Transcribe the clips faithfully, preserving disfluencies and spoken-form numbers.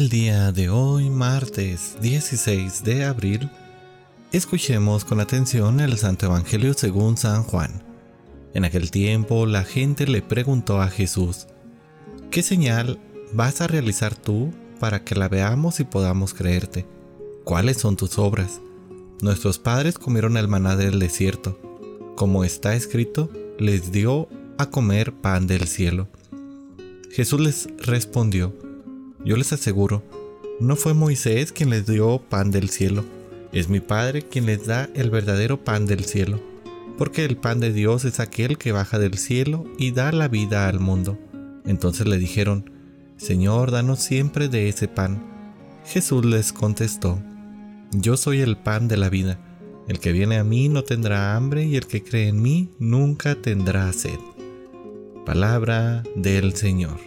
El día de hoy, martes dieciséis de abril, escuchemos con atención el Santo Evangelio según San Juan. En aquel tiempo la gente le preguntó a Jesús: ¿qué señal vas a realizar tú para que la veamos y podamos creerte? ¿Cuáles son tus obras? Nuestros padres comieron el maná del desierto. Como está escrito, les dio a comer pan del cielo. Jesús les respondió: yo les aseguro, no fue Moisés quien les dio pan del cielo, es mi Padre quien les da el verdadero pan del cielo, porque el pan de Dios es aquel que baja del cielo y da la vida al mundo. Entonces le dijeron: Señor, danos siempre de ese pan. Jesús les contestó: yo soy el pan de la vida. El que viene a mí no tendrá hambre, y el que cree en mí nunca tendrá sed. Palabra del Señor.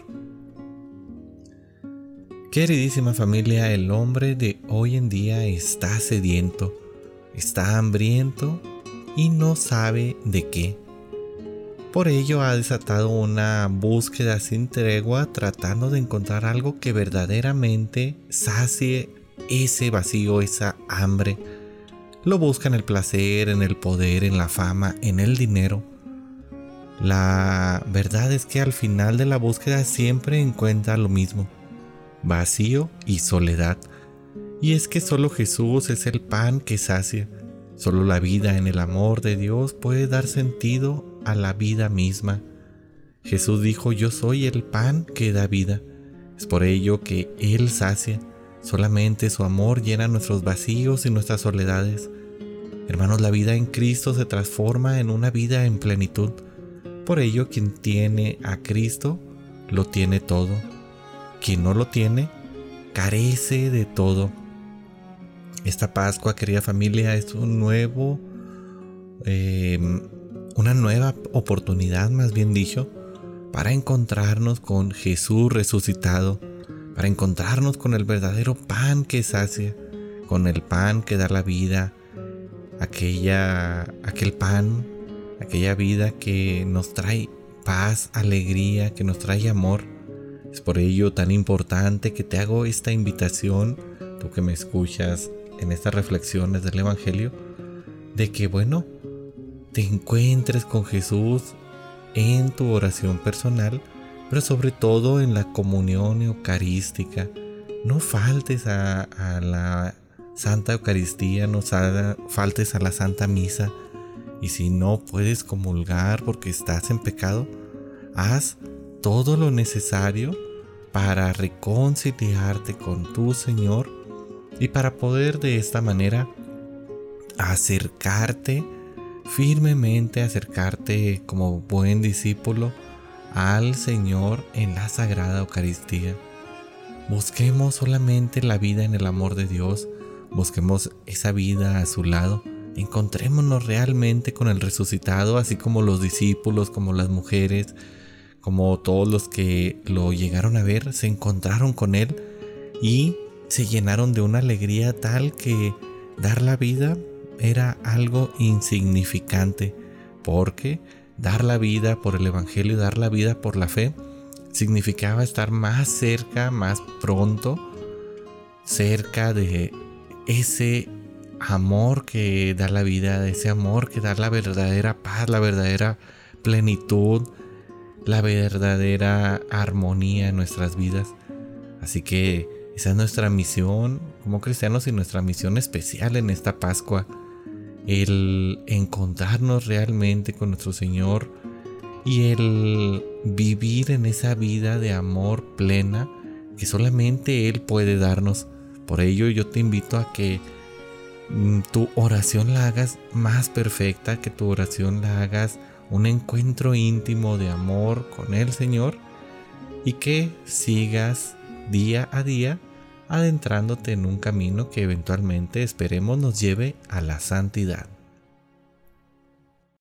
Queridísima familia, el hombre de hoy en día está sediento, está hambriento y no sabe de qué. Por ello ha desatado una búsqueda sin tregua, tratando de encontrar algo que verdaderamente sacie ese vacío, esa hambre. Lo busca en el placer, en el poder, en la fama, en el dinero. La verdad es que al final de la búsqueda siempre encuentra lo mismo: vacío y soledad. Y es que solo Jesús es el pan que sacia. Solo la vida en el amor de Dios puede dar sentido a la vida misma. Jesús dijo: yo soy el pan que da vida. Es por ello que Él sacia. Solamente su amor llena nuestros vacíos y nuestras soledades. Hermanos, la vida en Cristo se transforma en una vida en plenitud. Por ello, quien tiene a Cristo lo tiene todo. Quien no lo tiene, carece de todo. Esta Pascua, querida familia, es un nuevo, eh, una nueva oportunidad, más bien dicho, para encontrarnos con Jesús resucitado, para encontrarnos con el verdadero pan que sacia, con el pan que da la vida, aquella, aquel pan, aquella vida que nos trae paz, alegría, que nos trae amor. Es por ello tan importante que te hago esta invitación, tú que me escuchas en estas reflexiones del Evangelio, de que, bueno, te encuentres con Jesús en tu oración personal, pero sobre todo en la comunión eucarística. No faltes a, a la Santa Eucaristía, no sal, faltes a la Santa Misa. Y si no puedes comulgar porque estás en pecado, haz todo lo necesario para reconciliarte con tu Señor y para poder de esta manera acercarte firmemente, acercarte como buen discípulo al Señor en la Sagrada Eucaristía. Busquemos solamente la vida en el amor de Dios, busquemos esa vida a su lado, encontrémonos realmente con el resucitado, así como los discípulos, como las mujeres, como todos los que lo llegaron a ver, se encontraron con Él y se llenaron de una alegría tal que dar la vida era algo insignificante, porque dar la vida por el Evangelio, dar la vida por la fe, significaba estar más cerca, más pronto, cerca de ese amor que da la vida, de ese amor que da la verdadera paz, la verdadera plenitud, la verdadera armonía en nuestras vidas. Así que esa es nuestra misión como cristianos y nuestra misión especial en esta Pascua, el encontrarnos realmente con nuestro Señor y el vivir en esa vida de amor plena que solamente Él puede darnos. Por ello yo te invito a que tu oración la hagas más perfecta, que tu oración la hagas un encuentro íntimo de amor con el Señor, y que sigas día a día adentrándote en un camino que eventualmente esperemos nos lleve a la santidad.